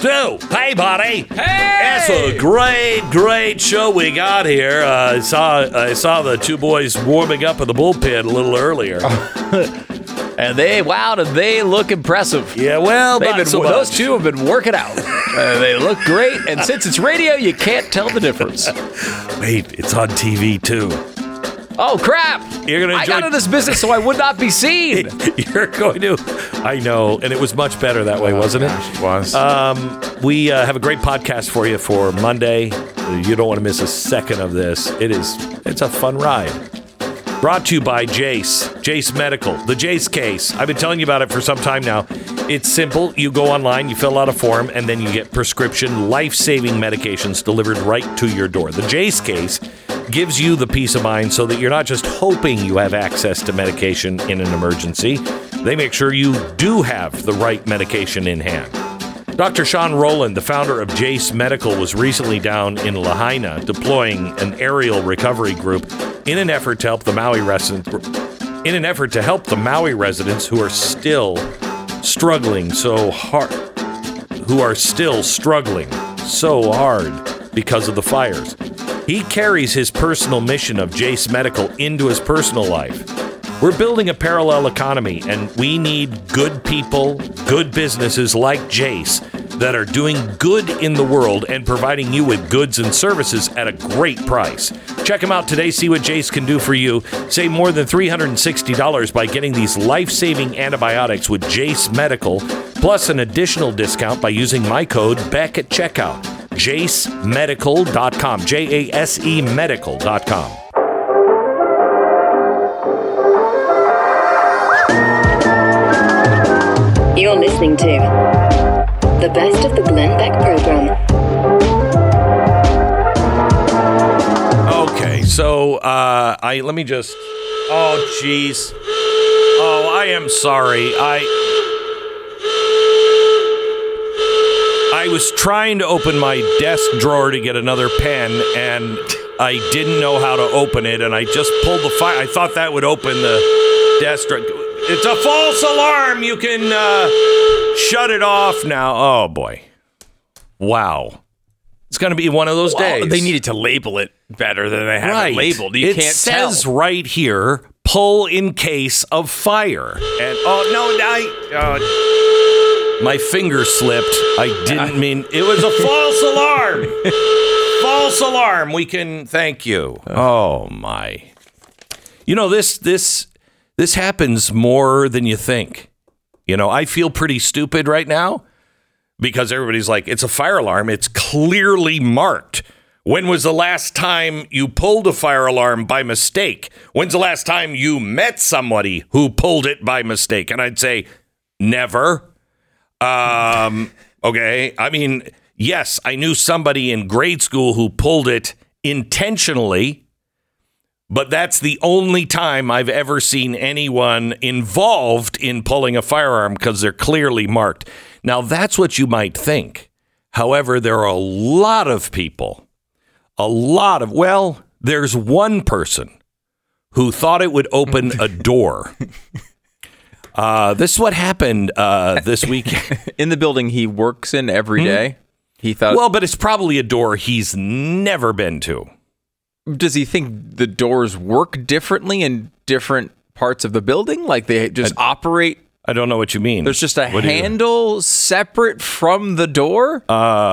Stu, hey, buddy. Hey! It's a great show we got here. I saw the two boys warming up in the bullpen a little earlier. And they look impressive. Yeah, well, Those two have been working out. They look great, and since it's radio, you can't tell the difference. Wait, it's on TV too. Oh, crap. I got in this business so I would not be seen. You're going to. I know, and it was much better that way, wasn't it? It was. We have a great podcast for you for Monday. You don't want to miss a second of this. It's a fun ride. Brought to you by Jace Medical, the Jace case. I've been telling you about it for some time now. It's simple. You go online, you fill out a form, and then you get prescription life-saving medications delivered right to your door. The Jace case gives you the peace of mind so that you're not just hoping you have access to medication in an emergency. They make sure you do have the right medication in hand. Dr. Sean Rowland, the founder of Jace Medical, was recently down in Lahaina deploying an aerial recovery group in an effort to help the Maui residents who are still struggling so hard because of the fires. He carries his personal mission of Jace Medical into his personal life. We're building a parallel economy, and we need good people, good businesses like Jace that are doing good in the world and providing you with goods and services at a great price. Check them out today. See what Jace can do for you. Save more than $360 by getting these life-saving antibiotics with Jace Medical, plus an additional discount by using my code BECK at checkout. JaceMedical.com. JASE Medical.com. You're listening to the best of the Glenn Beck program. Okay, so let me just. Oh, jeez. Oh, I am sorry. I was trying to open my desk drawer to get another pen, and I didn't know how to open it, and I just pulled the file. I thought that would open the desk drawer. It's a false alarm. You can shut it off now. Oh, boy. Wow. It's going to be one of those days. They needed to label it better than they have it labeled. You can't tell. It says right here, pull in case of fire. And my finger slipped. I didn't mean it was a false alarm. False alarm. We can thank you. Oh my. You know, this happens more than you think. You know, I feel pretty stupid right now because everybody's like, it's a fire alarm. It's clearly marked. When was the last time you pulled a fire alarm by mistake? When's the last time you met somebody who pulled it by mistake? And I'd say, never. Okay. I mean, yes, I knew somebody in grade school who pulled it intentionally, but that's the only time I've ever seen anyone involved in pulling a firearm because they're clearly marked. Now, that's what you might think. However, there are a lot of people, there's one person who thought it would open a door. This is what happened this week. In the building he works in every day, he thought... Well, but it's probably a door he's never been to. Does he think the doors work differently in different parts of the building? Like they just operate... I don't know what you mean. There's just a handle separate from the door?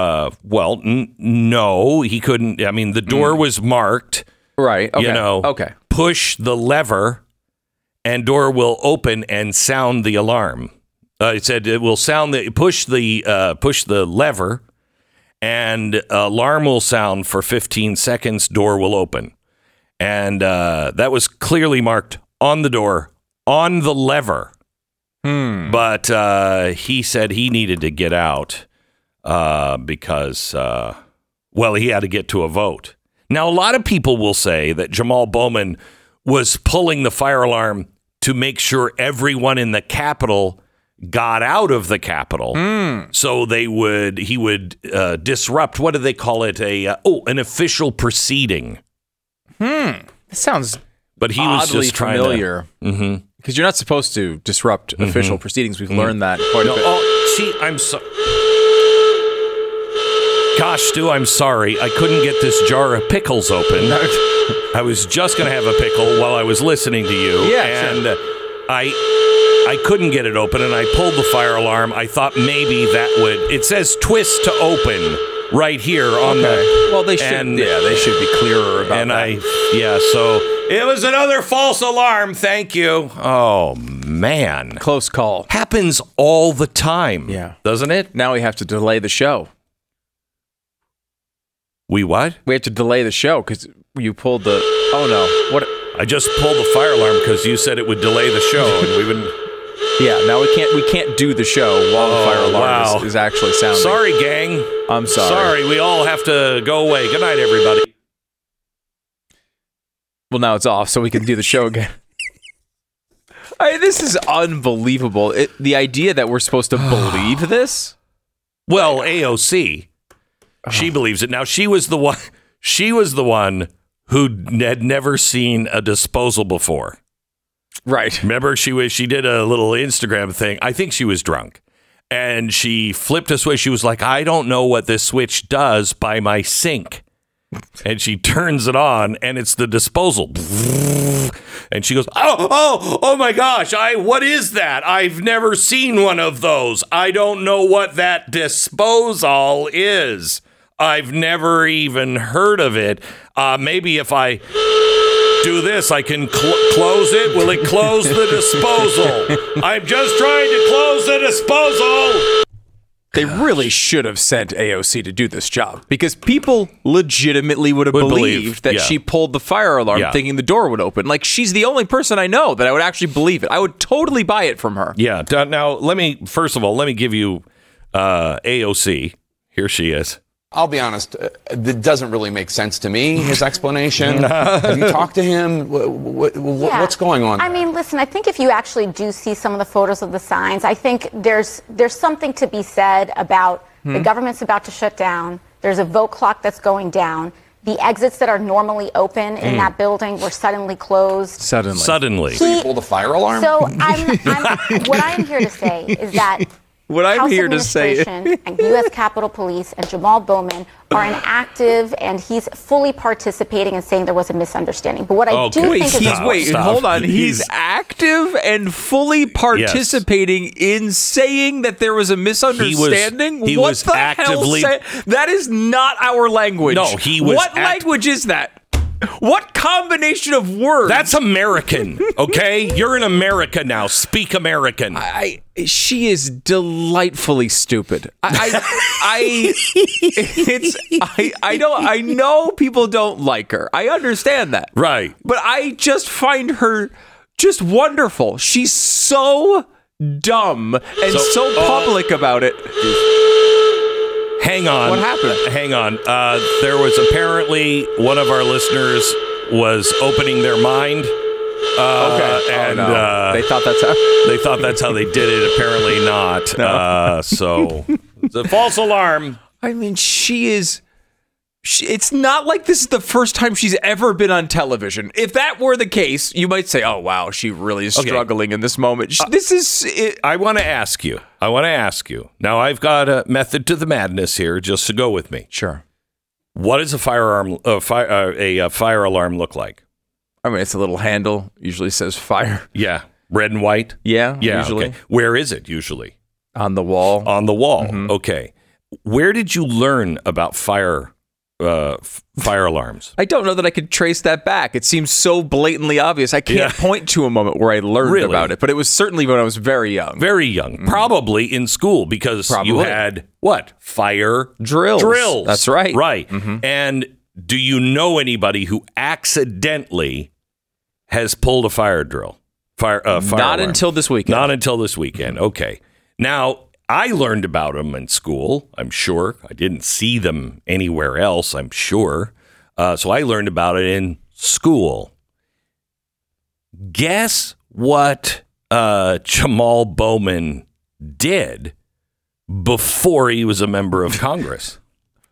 No, he couldn't. I mean, the door was marked. Right. Okay. You know, okay. Push the lever and door will open and sound the alarm. It said it will sound push the lever and alarm will sound for 15 seconds, door will open. And that was clearly marked on the door, on the lever. But he said he needed to get out because, he had to get to a vote. Now, a lot of people will say that Jamal Bowman was pulling the fire alarm to make sure everyone in the Capitol got out of the Capitol. So he would disrupt, what do they call it? An official proceeding. That sounds but he was just trying familiar. To... Because you're not supposed to disrupt official proceedings. We've learned that quite a bit. I'm sorry. Gosh, Stu, I'm sorry. I couldn't get this jar of pickles open. I was just going to have a pickle while I was listening to you. Yeah, and I couldn't get it open, and I pulled the fire alarm. I thought maybe that would... It says twist to open right here on the... Well, they should. They should be clearer about that. So it was another false alarm. Thank you. Oh, man. Close call. Happens all the time. Yeah. Doesn't it? Now we have to delay the show. We what? We have to delay the show because you pulled the... Oh, no. What? I just pulled the fire alarm because you said it would delay the show, and we wouldn't... Yeah, now we can't do the show while the fire alarm is actually sounding. Sorry, gang. I'm sorry. Sorry, we all have to go away. Good night, everybody. Well, now it's off, so we can do the show again. This is unbelievable. The idea that we're supposed to believe this? Well, AOC, she believes it. Now, she was the one who had never seen a disposal before. Right. Remember, she did a little Instagram thing. I think she was drunk. And she flipped a switch. She was like, I don't know what this switch does by my sink. And she turns it on, and it's the disposal. And she goes, oh my gosh, what is that? I've never seen one of those. I don't know what that disposal is. I've never even heard of it. Maybe if I do this, I can close it. Will it close the disposal? I'm just trying to close the disposal. They really should have sent AOC to do this job because people legitimately would believed that she pulled the fire alarm thinking the door would open. Like, she's the only person I know that I would actually believe it. I would totally buy it from her. Yeah. Now, let me give you AOC. Here she is. I'll be honest, it doesn't really make sense to me, his explanation. Have you talked to him? What's going on? I mean, listen, I think if you actually do see some of the photos of the signs, I think there's something to be said about the government's about to shut down. There's a vote clock that's going down. The exits that are normally open in that building were suddenly closed. Suddenly. So you pulled the fire alarm? So what I'm here to say is that what I'm House here to say and U.S. Capitol Police and Jamal Bowman are an active, and he's fully participating and saying there was a misunderstanding. But what I do think is... Hold on. He's active and fully participating in saying that there was a misunderstanding? He was actively... That is not our language. No, he was... What language is that? What combination of words? That's American, okay? You're in America now. Speak American. She is delightfully stupid. I know people don't like her. I understand that. Right. But I just find her just wonderful. She's so dumb and so public about it. Hang on. What happened? Hang on. There was apparently one of our listeners was opening their mind. And they thought that's how they did it. Apparently not. No. So it's a false alarm. I mean, it's not like this is the first time she's ever been on television. If that were the case, you might say, oh, wow, she really is struggling in this moment. This is... I want to ask you. Now, I've got a method to the madness here, just to go with me. Sure. What does a fire alarm look like? I mean, it's a little handle. Usually says fire. Yeah. Red and white? Yeah, usually. Okay. Where is it usually? On the wall. On the wall. Mm-hmm. Okay. Where did you learn about fire alarms? I don't know that I could trace that back. It seems so blatantly obvious. I can't point to a moment where I learned about it, but it was certainly when I was very young. Very young. Mm-hmm. Probably in school because you had what? Fire drills. That's right. Right. Mm-hmm. And do you know anybody who accidentally has pulled a fire drill? Fire Not alarm? Until this weekend. Not until this weekend. Okay. Now, I learned about them in school, I'm sure. I didn't see them anywhere else, I'm sure. So I learned about it in school. Guess what Jamal Bowman did before he was a member of Congress?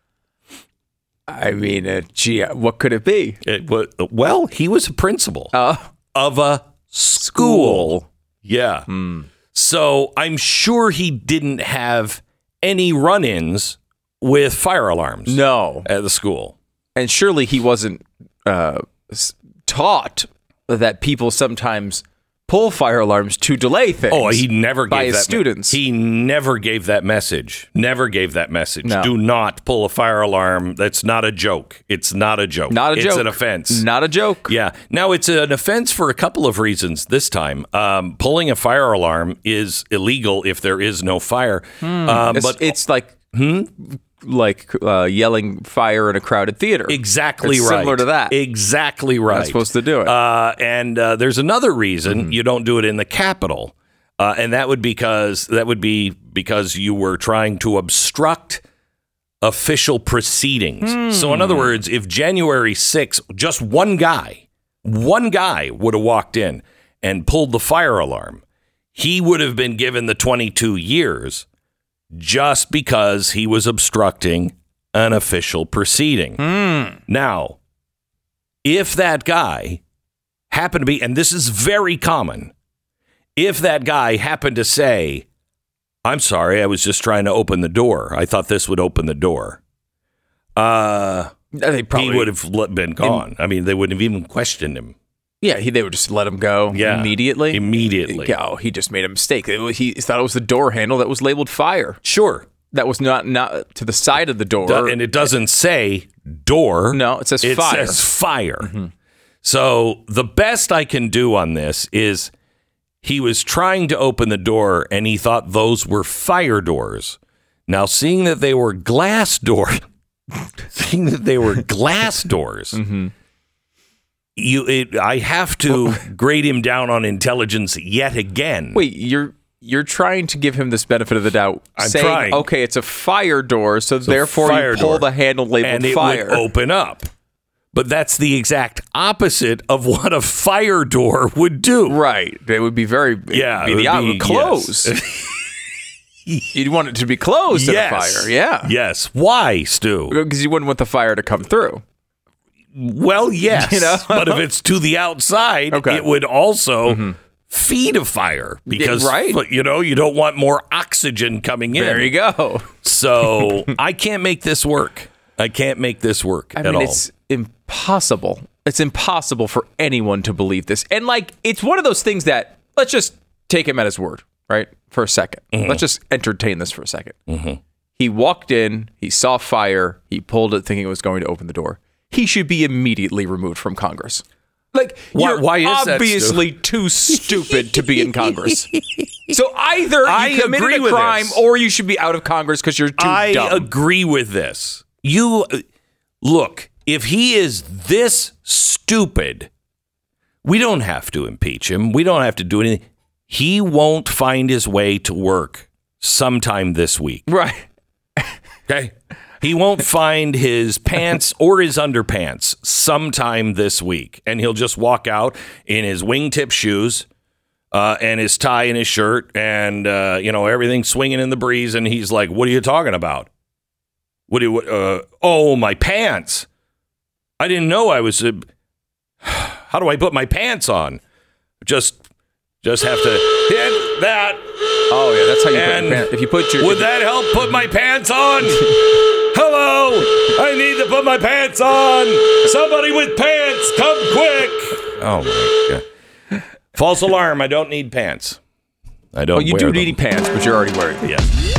I mean, what could it be? Well, he was a principal of a school. Yeah. So I'm sure he didn't have any run-ins with fire alarms. No. At the school. And surely he wasn't taught that people sometimes pull fire alarms to delay things. Oh, he never gave by his that students. He never gave that message. Never gave that message. No. Do not pull a fire alarm. That's not a joke. It's not a joke. Not a joke. It's an offense. Not a joke. Yeah. Now, it's an offense for a couple of reasons this time. Pulling a fire alarm is illegal if there is no fire. But it's like... Like yelling fire in a crowded theater. Exactly it's right. Similar to that. Exactly right. Not supposed to do it. And there's another reason you don't do it in the Capitol, and that would be because you were trying to obstruct official proceedings. So, in other words, if January 6th, just one guy would have walked in and pulled the fire alarm, he would have been given the 22 years. Just because he was obstructing an official proceeding. Now, if that guy happened to be, and this is very common, if that guy happened to say, I'm sorry, I was just trying to open the door. I thought this would open the door. He would have been gone. I mean, they wouldn't have even questioned him. Yeah, they would just let him go immediately. Immediately. Oh, he just made a mistake. He thought it was the door handle that was labeled fire. Sure. That was not to the side of the door. And it doesn't say door. No, it says fire. It says fire. So the best I can do on this is he was trying to open the door and he thought those were fire doors. Now, seeing that they were glass doors, I have to grade him down on intelligence yet again. Wait, you're trying to give him this benefit of the doubt. I'm saying, trying. Okay, it's a fire door, so therefore you pull the handle labeled and fire. it would open up. But that's the exact opposite of what a fire door would do. Right. It would be closed. Yes. You'd want it to be closed at a fire. Yeah. Yes. Why, Stu? Because you wouldn't want the fire to come through. Well, yes, but if it's to the outside, it would also feed a fire because, you don't want more oxygen coming in. There you go. So I can't make this work. I mean, all. It's impossible. It's impossible for anyone to believe this. And it's one of those things that, let's just take him at his word, right? For a second. Let's just entertain this for a second. He walked in, he saw fire, he pulled it thinking it was going to open the door. He should be immediately removed from Congress. You're why is obviously that, too stupid to be in Congress. So either you committed a crime or you should be out of Congress because you're too dumb. I agree with this. Look, if he is this stupid, we don't have to impeach him. We don't have to do anything. He won't find his way to work sometime this week. Right. Okay? He won't find his pants or his underpants sometime this week. And he'll just walk out in his wingtip shoes and his tie and his shirt and, everything swinging in the breeze. And he's like, what are you talking about? Oh, my pants. I didn't know I was. How do I put my pants on? Just have to hit that. Oh, yeah, that's how you put your pants. If you put your. Would that help put my pants on? Hello, I need to put my pants on. Somebody with pants, come quick. Oh, my God. False alarm. I don't need pants. I don't you wear do them. need pants, but you're already wearing them. Yes.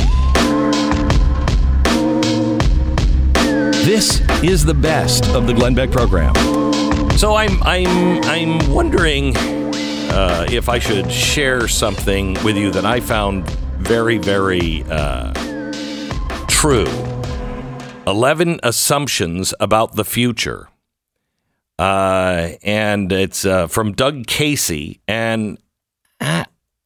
This is the best of the Glenn Beck program. So I'm wondering if I should share something with you that I found very, very true. 11 assumptions about the future. And it's from Doug Casey. And I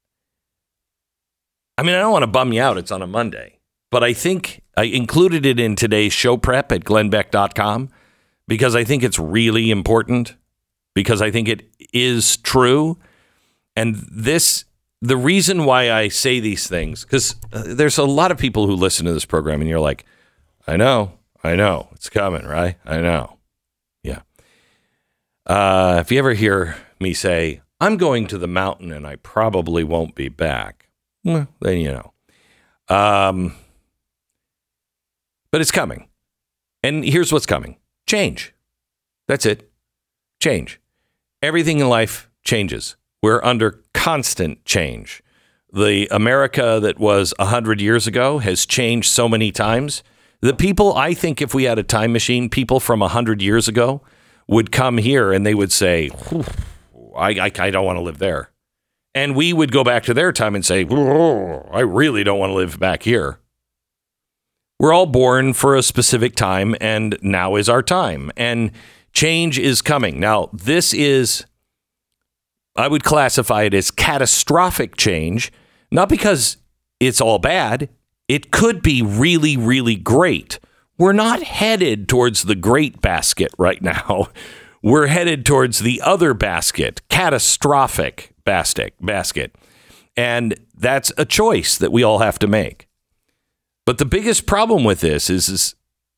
don't want to bum you out. It's on a Monday. But I think I included it in today's show prep at glennbeck.com because I think it's really important, because I think it is true. And the reason why I say these things, because there's a lot of people who listen to this program and you're like, I know, it's coming, right? I know. Yeah. If you ever hear me say, I'm going to the mountain and I probably won't be back, well, then you know. But it's coming. And here's what's coming. Change. That's it. Change. Everything in life changes. We're under constant change. The America that was 100 years ago has changed so many times. The people, I think if we had a time machine, people from 100 years ago would come here and they would say, I don't want to live there. And we would go back to their time and say, I really don't want to live back here. We're all born for a specific time, and now is our time. And change is coming. Now, this is, I would classify it as catastrophic change, not because it's all bad. It could be really, really great. We're not headed towards the great basket right now. We're headed towards the other basket, catastrophic basket. And that's a choice that we all have to make. But the biggest problem with this is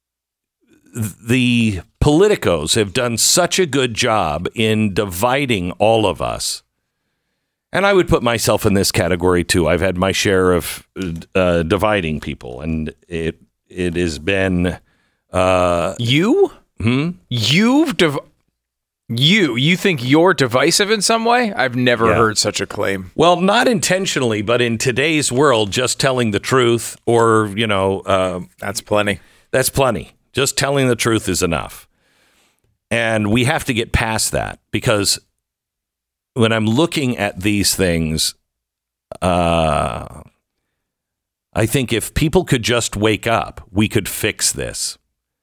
the politicos have done such a good job in dividing all of us. And I would put myself in this category too. I've had my share of dividing people, and it has been you. You think you're divisive in some way? I've never heard such a claim. Well, not intentionally, but in today's world, just telling the truth, or that's plenty. That's plenty. Just telling the truth is enough, and we have to get past that, because when I'm looking at these things, I think if people could just wake up, we could fix this.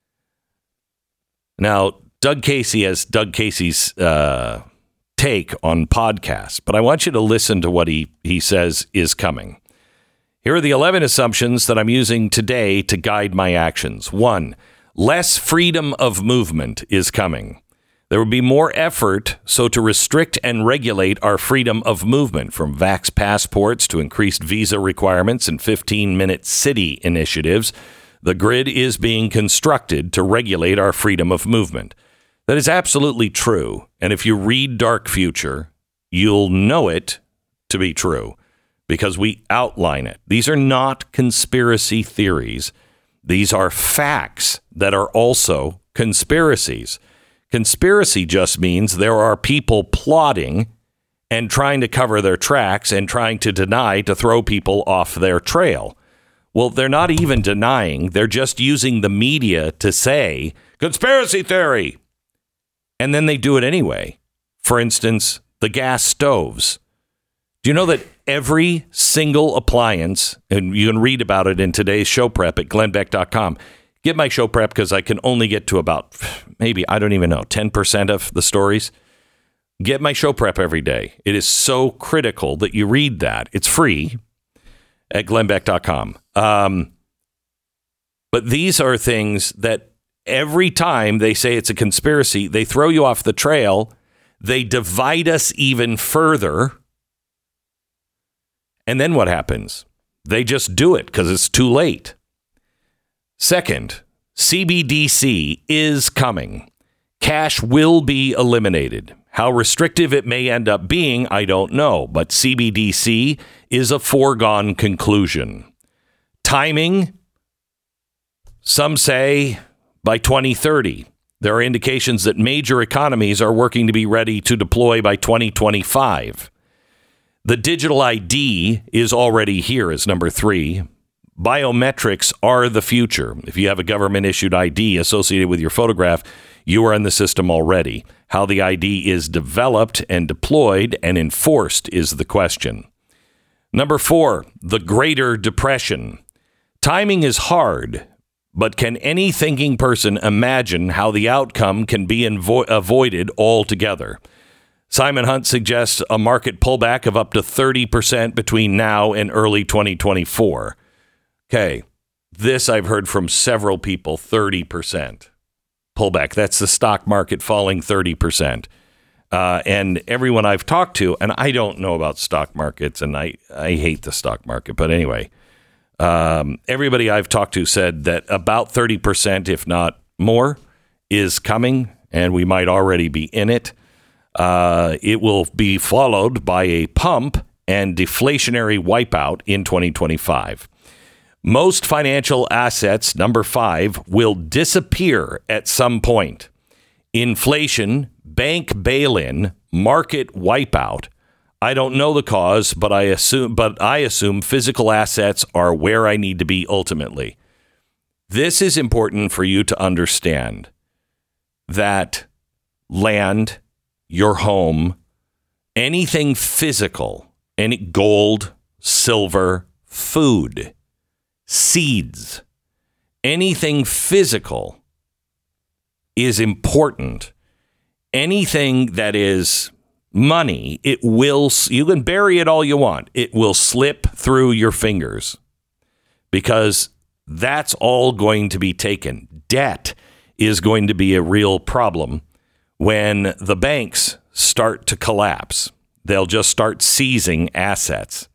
Now, Doug Casey has Doug Casey's take on podcasts, but I want you to listen to what he says is coming. Here are the 11 assumptions that I'm using today to guide my actions. 1, less freedom of movement is coming. There will be more effort to restrict and regulate our freedom of movement, from vax passports to increased visa requirements and 15-minute city initiatives. The grid is being constructed to regulate our freedom of movement. That is absolutely true. And if you read Dark Future, you'll know it to be true, because we outline it. These are not conspiracy theories. These are facts that are also conspiracies. Conspiracy just means there are people plotting and trying to cover their tracks and trying to deny, to throw people off their trail. Well, they're not even denying. They're just using the media to say, conspiracy theory. And then they do it anyway. For instance, the gas stoves. Do you know that every single appliance, and you can read about it in today's show prep at glennbeck.com. Get my show prep, because I can only get to about, maybe, I don't even know, 10% of the stories. Get my show prep every day. It is so critical that you read that. It's free at glennbeck.com. But these are things that every time they say it's a conspiracy, they throw you off the trail. They divide us even further. And then what happens? They just do it because it's too late. Second, CBDC is coming. Cash will be eliminated. How restrictive it may end up being, I don't know, but CBDC is a foregone conclusion. Timing, some say by 2030. There are indications that major economies are working to be ready to deploy by 2025. The digital ID is already here as number 3. Biometrics are the future. If you have a government-issued ID associated with your photograph, you are in the system already. How the ID is developed and deployed and enforced is the question. Number 4, the Greater Depression. Timing is hard, but can any thinking person imagine how the outcome can be avoided altogether? Simon Hunt suggests a market pullback of up to 30% between now and early 2024. Okay, this I've heard from several people, 30% pullback. That's the stock market falling 30%. And everyone I've talked to, and I don't know about stock markets, and I hate the stock market, but anyway, everybody I've talked to said that about 30%, if not more, is coming, and we might already be in it. It will be followed by a pump and deflationary wipeout in 2025. Most financial assets, number 5, will disappear at some point. Inflation, bank bail-in, market wipeout. I don't know the cause, but I assume physical assets are where I need to be ultimately. This is important for you to understand that land, your home, anything physical, any gold, silver, food, seeds, anything physical is important. Anything that is money, you can bury it all you want. It will slip through your fingers because that's all going to be taken. Debt is going to be a real problem when the banks start to collapse. They'll just start seizing assets.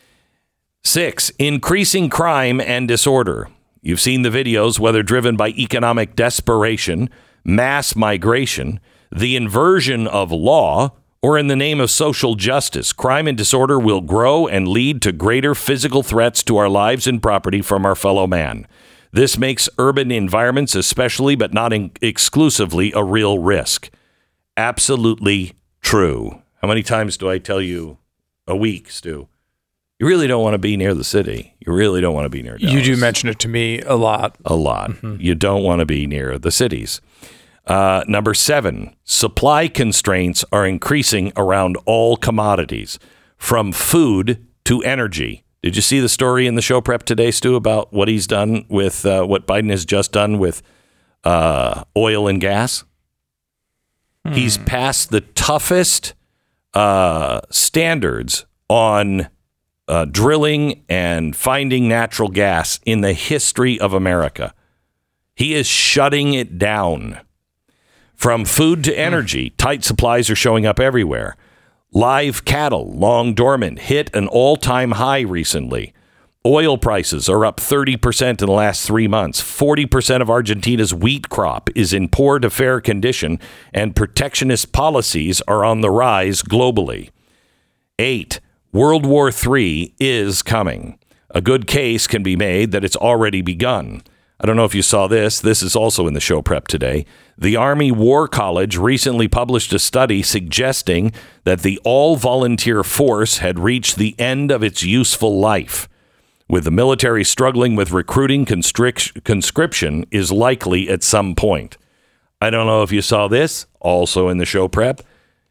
6, increasing crime and disorder. You've seen the videos, whether driven by economic desperation, mass migration, the inversion of law, or in the name of social justice. Crime and disorder will grow and lead to greater physical threats to our lives and property from our fellow man. This makes urban environments especially, but not exclusively, a real risk. Absolutely true. How many times do I tell you a week, Stu? You really don't want to be near the city. You really don't want to be near Dallas. You do mention it to me a lot. A lot. Mm-hmm. You don't want to be near the cities. Number 7, supply constraints are increasing around all commodities, from food to energy. Did you see the story in the show prep today, Stu, about what he's done with what Biden has just done with oil and gas? He's passed the toughest standards on drilling and finding natural gas in the history of America. He is shutting it down. From food to energy, tight supplies are showing up everywhere. Live cattle, long dormant, hit an all-time high recently. Oil prices are up 30% in the last 3 months. 40% of Argentina's wheat crop is in poor to fair condition, and protectionist policies are on the rise globally. 8, World War III is coming. A good case can be made that it's already begun. I don't know if you saw this. This is also in the show prep today. The Army War College recently published a study suggesting that the all-volunteer force had reached the end of its useful life. With the military struggling with recruiting, conscription is likely at some point. I don't know if you saw this, also in the show prep.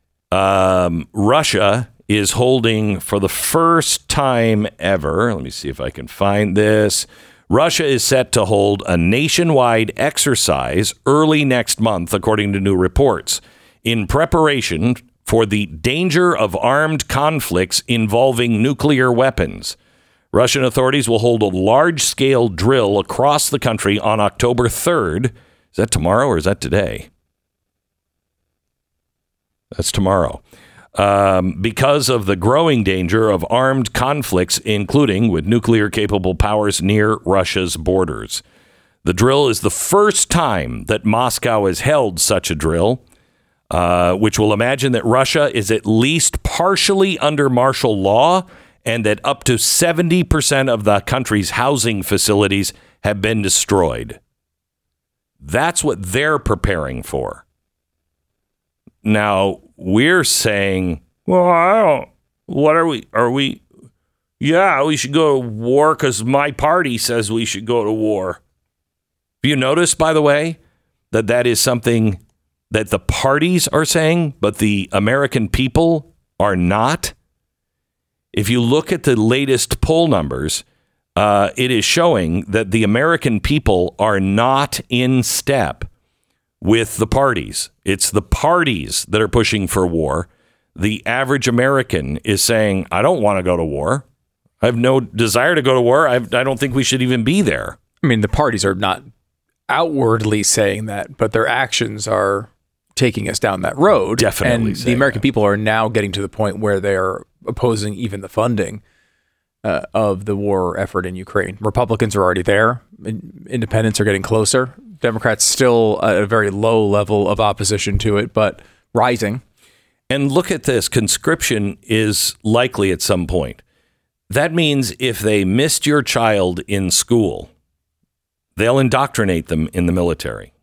Russia is holding for the first time ever. Let me see if I can find this. Russia is set to hold a nationwide exercise early next month, according to new reports, in preparation for the danger of armed conflicts involving nuclear weapons. Russian authorities will hold a large-scale drill across the country on October 3rd. Is that tomorrow or is that today? That's tomorrow. Because of the growing danger of armed conflicts, including with nuclear-capable powers near Russia's borders. The drill is the first time that Moscow has held such a drill, which will imagine that Russia is at least partially under martial law and that up to 70% of the country's housing facilities have been destroyed. That's what they're preparing for. Now, we're saying, well, what are we? Yeah, we should go to war because my party says we should go to war. Have you noticed, by the way, that is something that the parties are saying, but the American people are not? If you look at the latest poll numbers, it is showing that the American people are not in step with the parties. It's the parties that are pushing for war. The average American is saying, I don't want to go to war. I have no desire to go to war. I don't think we should even be there. I mean, the parties are not outwardly saying that, but their actions are taking us down that road. Definitely. And the American people are now getting to the point where they're opposing even the funding of the war effort in Ukraine. Republicans are already there. Independents are getting closer. Democrats still at a very low level of opposition to it, but rising. And look at this. Conscription is likely at some point. That means if they missed your child in school, they'll indoctrinate them in the military.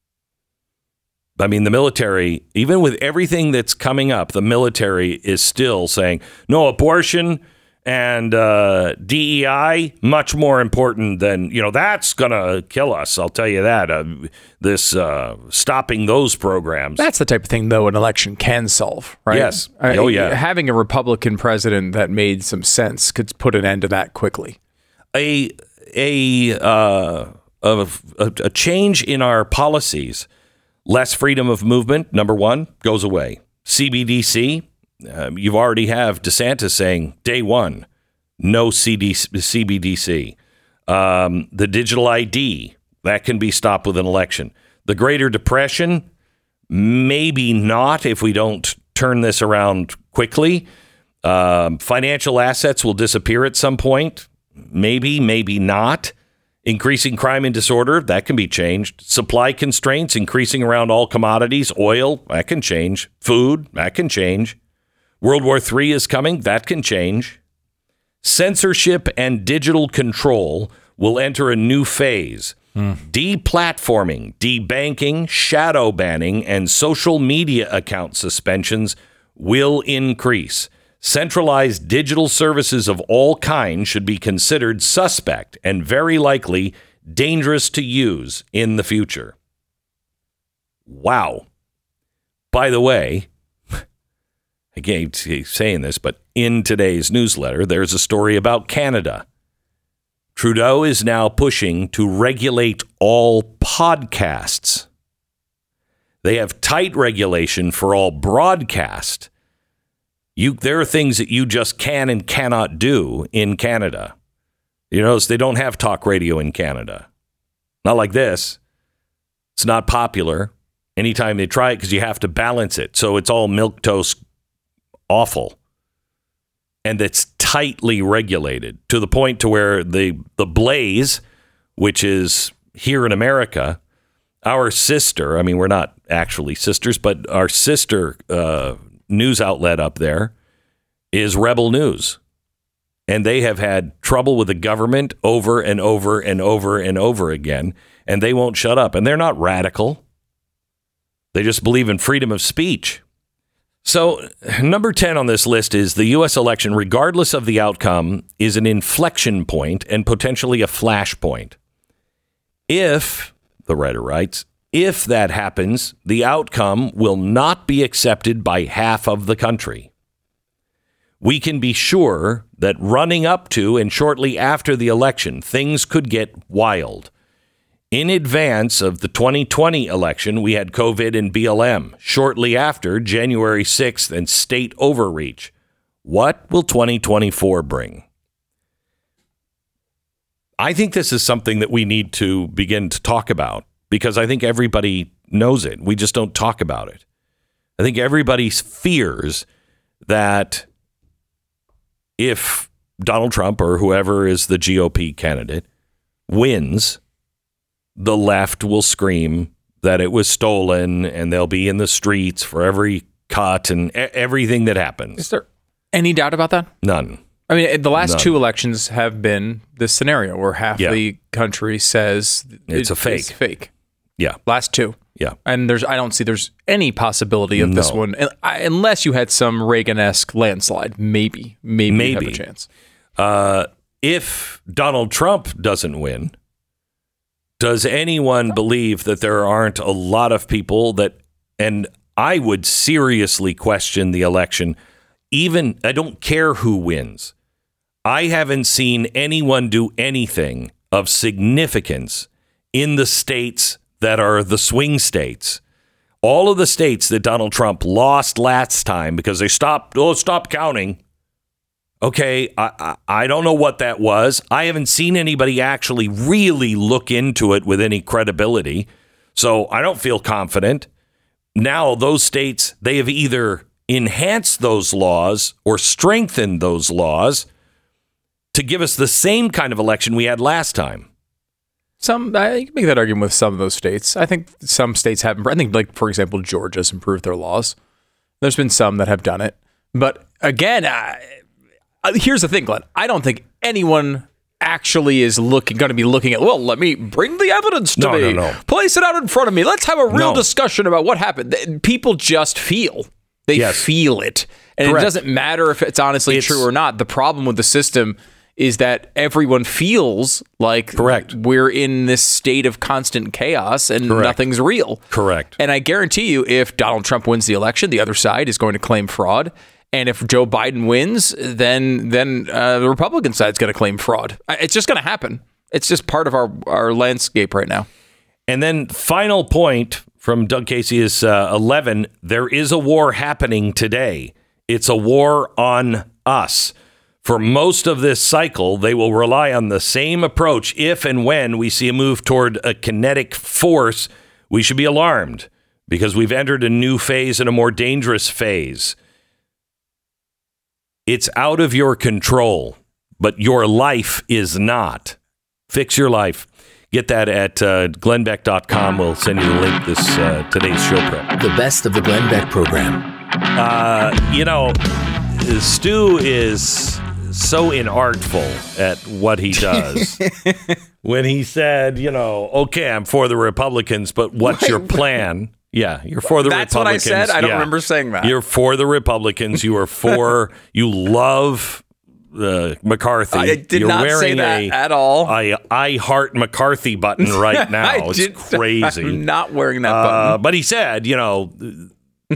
I mean, the military, even with everything that's coming up, the military is still saying, no, abortion and DEI, much more important than, that's going to kill us. I'll tell you that. Stopping those programs. That's the type of thing, though, an election can solve, right? Yes. Oh, yeah. Having a Republican president that made some sense could put an end to that quickly. A change in our policies, less freedom of movement, number one, goes away. CBDC. You've already have DeSantis saying day one, no CBDC. The digital ID, that can be stopped with an election. The Greater Depression, maybe not if we don't turn this around quickly. Financial assets will disappear at some point. Maybe not. Increasing crime and disorder, that can be changed. Supply constraints, increasing around all commodities. Oil, that can change. Food, that can change. World War III is coming. That can change. Censorship and digital control will enter a new phase. Deplatforming, debanking, shadow banning, and social media account suspensions will increase. Centralized digital services of all kinds should be considered suspect and very likely dangerous to use in the future. Wow. By the way, I keep saying this, but in today's newsletter, there's a story about Canada. Trudeau is now pushing to regulate all podcasts. They have tight regulation for all broadcast. There are things that you just can and cannot do in Canada. You notice they don't have talk radio in Canada. Not like this. It's not popular anytime they try it because you have to balance it. So it's all milquetoast awful. And it's tightly regulated to the point to where the Blaze, which is here in America, our sister, I mean, we're not actually sisters, but our sister news outlet up there is Rebel News. And they have had trouble with the government over and over and over and over again. And they won't shut up. And they're not radical. They just believe in freedom of speech. So number 10 on this list is the U.S. election, regardless of the outcome, is an inflection point and potentially a flashpoint. If, the writer writes, if that happens, the outcome will not be accepted by half of the country. We can be sure that running up to and shortly after the election, things could get wild. In advance of the 2020 election, we had COVID and BLM. Shortly after, January 6th and state overreach. What will 2024 bring? I think this is something that we need to begin to talk about because I think everybody knows it. We just don't talk about it. I think everybody fears that if Donald Trump or whoever is the GOP candidate wins, the left will scream that it was stolen and they'll be in the streets for every cut and everything that happens. Is there any doubt about that? None. I mean, the last two elections have been this scenario where half the country says it's a fake. It's fake. Yeah. Last two. Yeah. And I don't see there's any possibility of this one unless you had some Reagan-esque landslide. Maybe you have a chance. If Donald Trump doesn't win, does anyone believe that there aren't a lot of people that, and I would seriously question the election, even, I don't care who wins. I haven't seen anyone do anything of significance in the states that are the swing states. All of the states that Donald Trump lost last time because they stopped counting. Okay, I don't know what that was. I haven't seen anybody actually really look into it with any credibility. So I don't feel confident. Now, those states, they have either enhanced those laws or strengthened those laws to give us the same kind of election we had last time. I can make that argument with some of those states. I think some states haven't. I think, like, for example, Georgia's improved their laws. There's been some that have done it. But again, Here's the thing, Glenn. I don't think anyone actually is going to be looking at, well, let me bring the evidence to me. No. Place it out in front of me. Let's have a real discussion about what happened. People just feel. They feel it. And Correct. It doesn't matter if it's honestly true or not. The problem with the system is that everyone feels like we're in this state of constant chaos and nothing's real. Correct. And I guarantee you, if Donald Trump wins the election, the other side is going to claim fraud. And if Joe Biden wins, then the Republican side's going to claim fraud. It's just going to happen. It's just part of our landscape right now. And then final point from Doug Casey is 11. There is a war happening today. It's a war on us. For most of this cycle, they will rely on the same approach. If and when we see a move toward a kinetic force, we should be alarmed because we've entered a new phase and a more dangerous phase. It's out of your control, but your life is not. Fix your life. Get that at glennbeck.com. We'll send you the link this today's show prep. The best of the Glenn Beck program. Stu is so inartful at what he does. When he said, okay, I'm for the Republicans, but what's your plan? Yeah, you're for the Republicans. That's what I said? I don't remember saying that. You're for the Republicans. You are for, you love McCarthy. I did not say that at all. I heart McCarthy button right now. It's crazy. I'm not wearing that button. But he said, the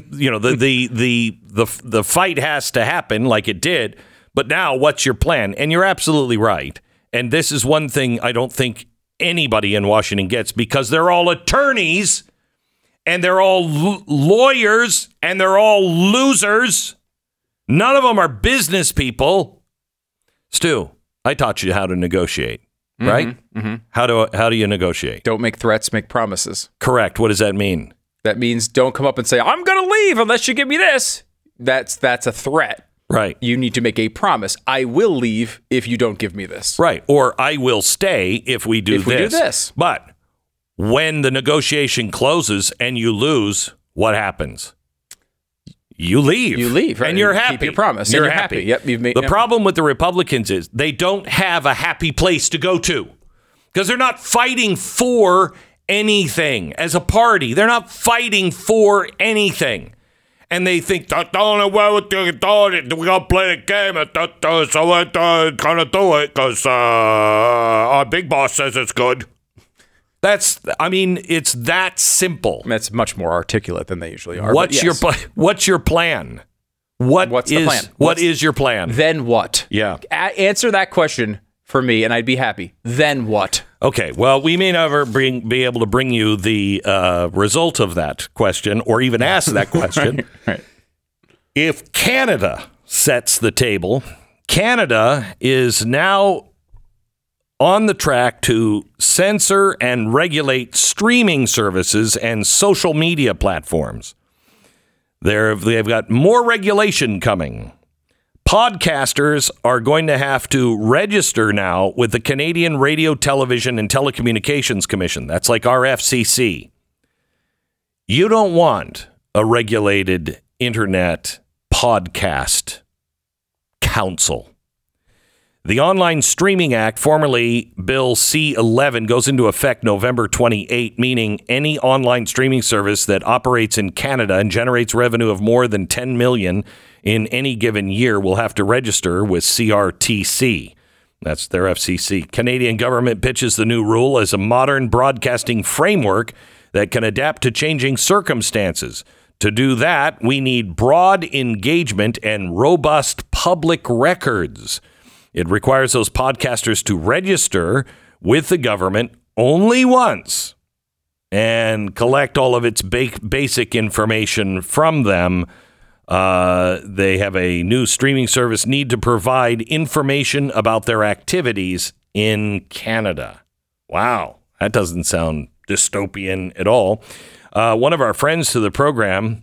fight has to happen like it did. But now what's your plan? And you're absolutely right. And this is one thing I don't think anybody in Washington gets because they're all attorneys and they're all lawyers and they're all losers. None of them are business people. Stu, I taught you how to negotiate, right? Mm-hmm. How do you negotiate? Don't make threats, make promises. Correct. What does that mean? That means don't come up and say, I'm going to leave unless you give me this. That's a threat. Right. You need to make a promise. I will leave if you don't give me this. Right. Or I will stay if we do this. But when the negotiation closes and you lose, what happens? You leave. You leave. Right? And you're happy. Keep your promise. You're happy. Yep. The problem with the Republicans is they don't have a happy place to go to because they're not fighting for anything as a party. They're not fighting for anything. And they think, that's the only way we're going to play the game. So we're going to do it because our big boss says it's good. It's that simple. That's much more articulate than they usually are. What's your plan? What's the plan? What is your plan? Then what? Yeah. Answer that question for me, and I'd be happy. Then what? Okay, well, we may never be able to bring you the result of that question or even ask that question. Right. If Canada sets the table, Canada is now on the track to censor and regulate streaming services and social media platforms. They've got more regulation coming. Podcasters are going to have to register now with the Canadian Radio, Television, and Telecommunications Commission. That's like our FCC. You don't want a regulated internet podcast council. The Online Streaming Act, formerly Bill C-11, goes into effect November 28, meaning any online streaming service that operates in Canada and generates revenue of more than $10 million in any given year will have to register with CRTC. That's their FCC. Canadian government pitches the new rule as a modern broadcasting framework that can adapt to changing circumstances. To do that, we need broad engagement and robust public records. It requires those podcasters to register with the government only once and collect all of its basic information from them. They have a new streaming service need to provide information about their activities in Canada. Wow, that doesn't sound dystopian at all. One of our friends to the program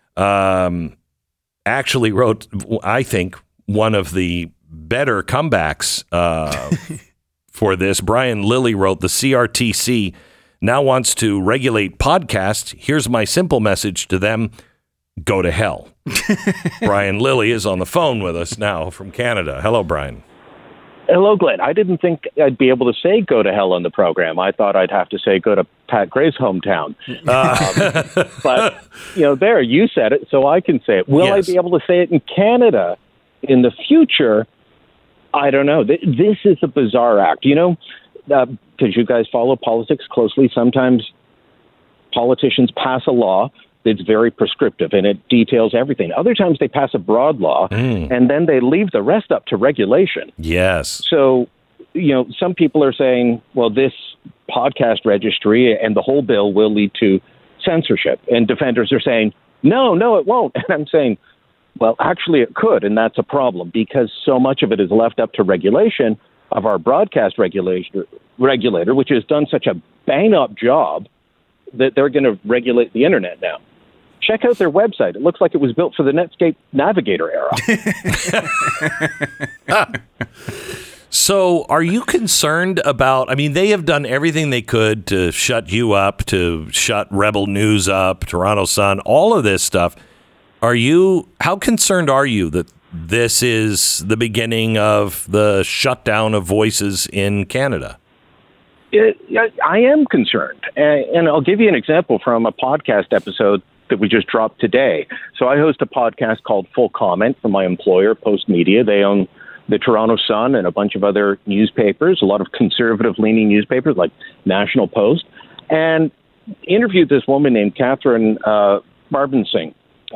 actually wrote, I think, one of the better comebacks for this. Brian Lilly wrote, the CRTC now wants to regulate podcasts. Here's my simple message to them. go to hell. Brian Lilly is on the phone with us now from Canada. Hello, Brian. Hello, Glenn. I didn't think I'd be able to say go to hell on the program. I thought I'd have to say go to Pat Gray's hometown. But, there, you said it, so I can say it. Will I be able to say it in Canada in the future? I don't know. This is a bizarre act. Because you guys follow politics closely, sometimes politicians pass a law that's very prescriptive and it details everything. Other times they pass a broad law and then they leave the rest up to regulation. Yes. So, some people are saying, well, this podcast registry and the whole bill will lead to censorship. And defenders are saying, no, it won't. And I'm saying, well, actually it could. And that's a problem because so much of it is left up to regulation of our broadcast regulator, which has done such a bang-up job that they're going to regulate the internet now. Check out their website. It looks like it was built for the Netscape Navigator era. So are you concerned about, they have done everything they could to shut you up, to shut Rebel News up, Toronto Sun, all of this stuff. How concerned are you that this is the beginning of the shutdown of voices in Canada? I am concerned. And I'll give you an example from a podcast episode that we just dropped today. So I host a podcast called Full Comment for my employer, Post Media. They own the Toronto Sun and a bunch of other newspapers, a lot of conservative-leaning newspapers like National Post, and interviewed this woman named Catherine Barbelsing,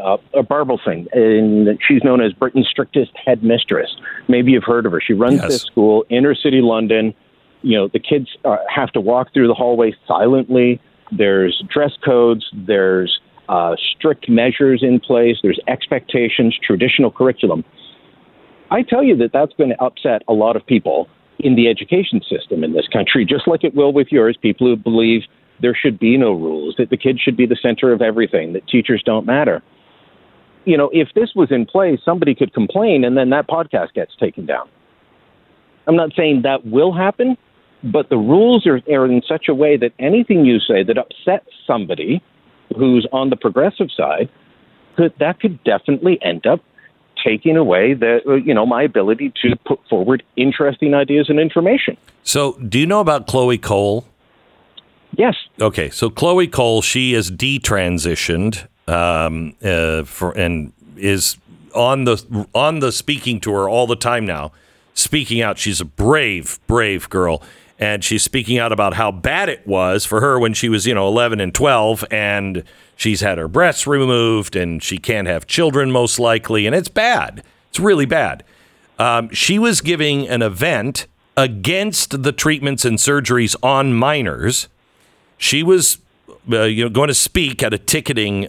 and she's known as Britain's strictest headmistress. Maybe you've heard of her. She runs this school, inner city London. The kids have to walk through the hallway silently. There's dress codes. There's strict measures in place. There's expectations, traditional curriculum. I tell you that's going to upset a lot of people in the education system in this country, just like it will with yours, people who believe there should be no rules, that the kids should be the center of everything, that teachers don't matter. If this was in place, somebody could complain and then that podcast gets taken down. I'm not saying that will happen, but the rules are in such a way that anything you say that upsets somebody who's on the progressive side, that could definitely end up taking away my ability to put forward interesting ideas and information. So do you know about Chloe Cole? Yes. Okay. So Chloe Cole, she is detransitioned and is on the speaking tour all the time now, speaking out. She's a brave girl. And she's speaking out about how bad it was for her when she was, 11 and 12, and she's had her breasts removed, and she can't have children most likely, and it's bad. It's really bad. She was giving an event against the treatments and surgeries on minors. She was, going to speak at a ticketed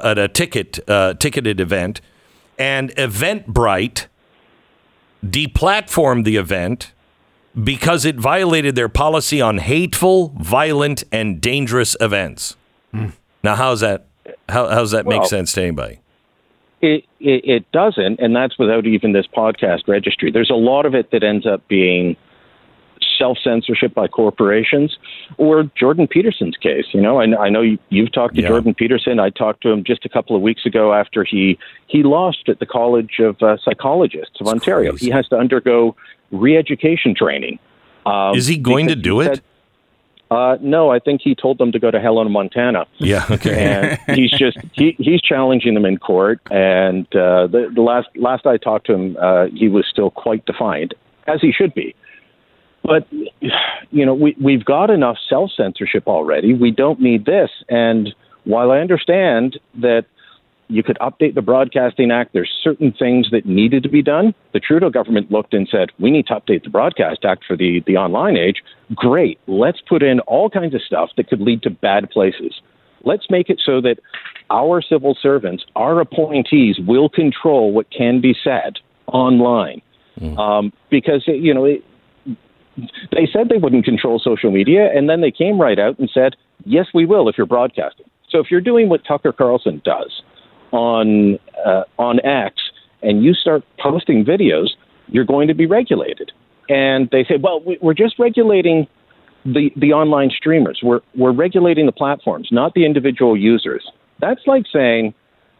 event, and Eventbrite deplatformed the event because it violated their policy on hateful, violent, and dangerous events. Now, how's that make sense to anybody? It doesn't, and that's without even this podcast registry. There's a lot of it that ends up being self-censorship by corporations, or Jordan Peterson's case. I know you've talked to Jordan Peterson. I talked to him just a couple of weeks ago after he lost at the College of Psychologists of Ontario. Crazy. He has to undergo re-education training. Is he going to do it? No, I think he told them to go to hell in Montana. Yeah, okay. And he's challenging them in court. And the last I talked to him, he was still quite defiant, as he should be. But we've got enough self-censorship already. We don't need this. And while I understand that you could update the Broadcasting Act, there's certain things that needed to be done. The Trudeau government looked and said, we need to update the Broadcast Act for the online age. Great. Let's put in all kinds of stuff that could lead to bad places. Let's make it so that our civil servants, our appointees, will control what can be said online. Because, they said they wouldn't control social media, and then they came right out and said, yes, we will if you're broadcasting. So if you're doing what Tucker Carlson does on X, and you start posting videos, you're going to be regulated. And they say, well, we're just regulating the online streamers. We're regulating the platforms, not the individual users. That's like saying,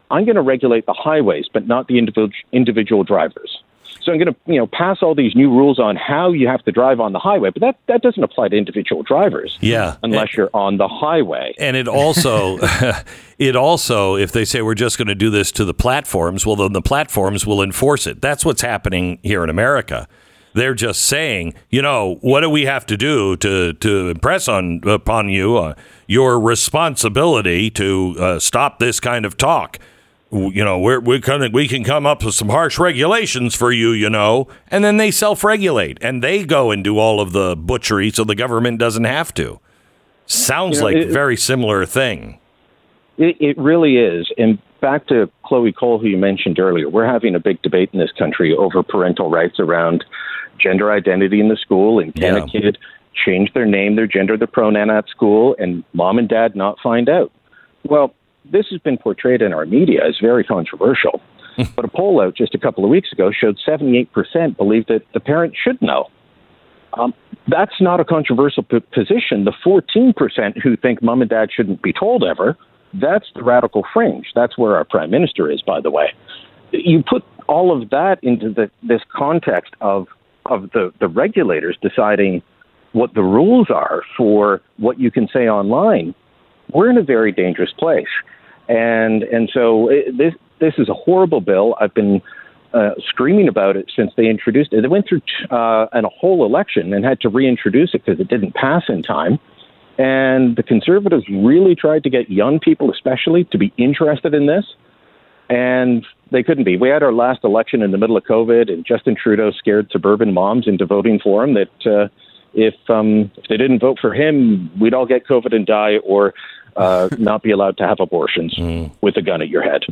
I'm going to regulate the highways, but not the individual drivers. So I'm going to, pass all these new rules on how you have to drive on the highway, but that doesn't apply to individual drivers. Yeah, unless you're on the highway. And it also, if they say we're just going to do this to the platforms, well, then the platforms will enforce it. That's what's happening here in America. They're just saying, what do we have to do to impress upon you your responsibility to stop this kind of talk? We can come up with some harsh regulations for you, and then they self-regulate and they go and do all of the butchery so the government doesn't have to. Sounds like a very similar thing. It really is. And back to Chloe Cole, who you mentioned earlier, we're having a big debate in this country over parental rights around gender identity in the school, and can a kid change their name, their gender, their pronoun at school, and mom and dad not find out? Well, this has been portrayed in our media as very controversial, but a poll out just a couple of weeks ago showed 78% believe that the parent should know. That's not a controversial position. The 14% who think mom and dad shouldn't be told ever, that's the radical fringe. That's where our prime minister is, by the way. You put all of that into this context of the regulators deciding what the rules are for what you can say online. We're in a very dangerous place. And so this is a horrible bill. I've been screaming about it since they introduced it. They went through a whole election and had to reintroduce it because it didn't pass in time. And the Conservatives really tried to get young people especially to be interested in this. And they couldn't be. We had our last election in the middle of COVID, and Justin Trudeau scared suburban moms into voting for him that if they didn't vote for him, we'd all get COVID and die, or not be allowed to have abortions with a gun at your head.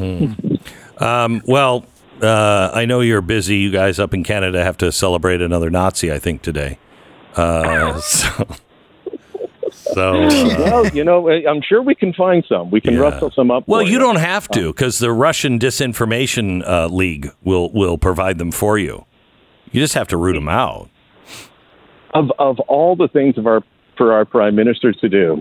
I know you're busy. You guys up in Canada have to celebrate another Nazi, I think, today. I'm sure we can find some. We can rustle some up. Well, you don't have to, because the Russian Disinformation League will provide them for you. You just have to root them out. Of all the things for our prime minister to do,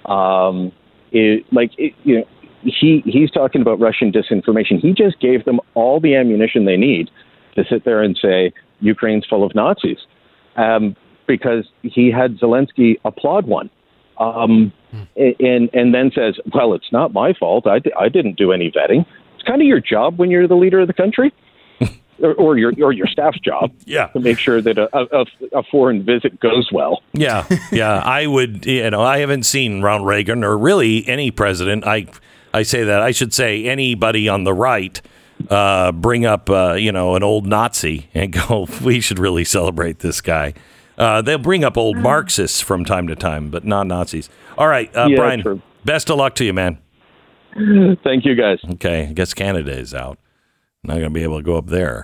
he's talking about Russian disinformation. He just gave them all the ammunition they need to sit there and say Ukraine's full of Nazis, because he had Zelensky applaud one. And then says, well, it's not my fault. I didn't do any vetting. It's kind of your job when you're the leader of the country, or your staff's job, to make sure that a foreign visit goes well. Yeah. I would, I haven't seen Ronald Reagan or really any president. I say that. I should say anybody on the right bring up, an old Nazi and go, we should really celebrate this guy. They'll bring up old Marxists from time to time, but not Nazis. All right, Brian, true. Best of luck to you, man. Thank you, guys. Okay, I guess Canada is out. Not going to be able to go up there.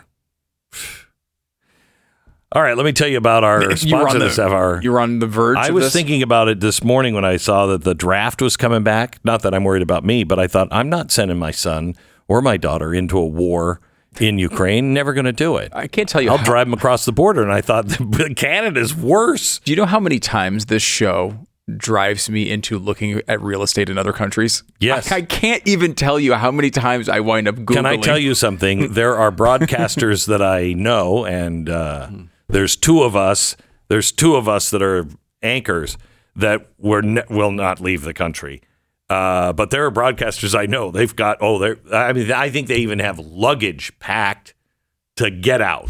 All right, let me tell you about our sponsor. You're on the verge I was thinking about it this morning when I saw that the draft was coming back. Not that I'm worried about me, but I thought, I'm not sending my son or my daughter into a war in Ukraine. Never going to do it. I can't tell you. I'll drive them across the border. And I thought, Canada's worse. Do you know how many times this show drives me into looking at real estate in other countries? Yes. I can't even tell you how many times I wind up Googling. Can I tell you something? There are broadcasters that I know, and there's two of us that are anchors that will not leave the country. But there are broadcasters I know. They've got, I think they even have luggage packed to get out.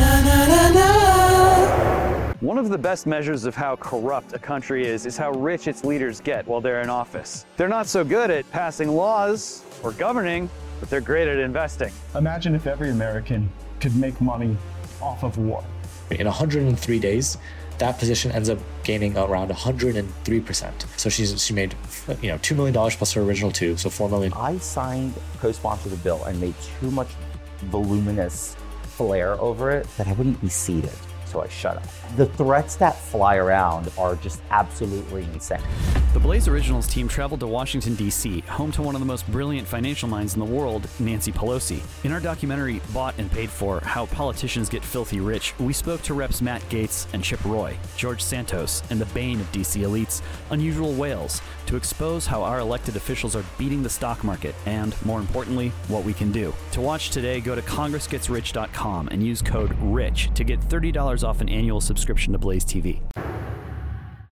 One of the best measures of how corrupt a country is how rich its leaders get while they're in office. They're not so good at passing laws or governing, but they're great at investing. Imagine if every American could make money off of war. In 103 days, that position ends up gaining around 103%. So she made, $2 million plus her original $2, so $4 million. I signed, co-sponsored the bill, and made too much voluminous flair over it that I wouldn't be seated. So I shut up. The threats that fly around are just absolutely insane. The Blaze Originals team traveled to Washington, D.C., home to one of the most brilliant financial minds in the world, Nancy Pelosi. In our documentary, Bought and Paid For, How Politicians Get Filthy Rich, we spoke to Reps Matt Gaetz and Chip Roy, George Santos, and the bane of D.C. elites, Unusual Whales, to expose how our elected officials are beating the stock market and, more importantly, what we can do. To watch today, go to congressgetsrich.com and use code RICH to get $30 off an annual subscription to Blaze TV.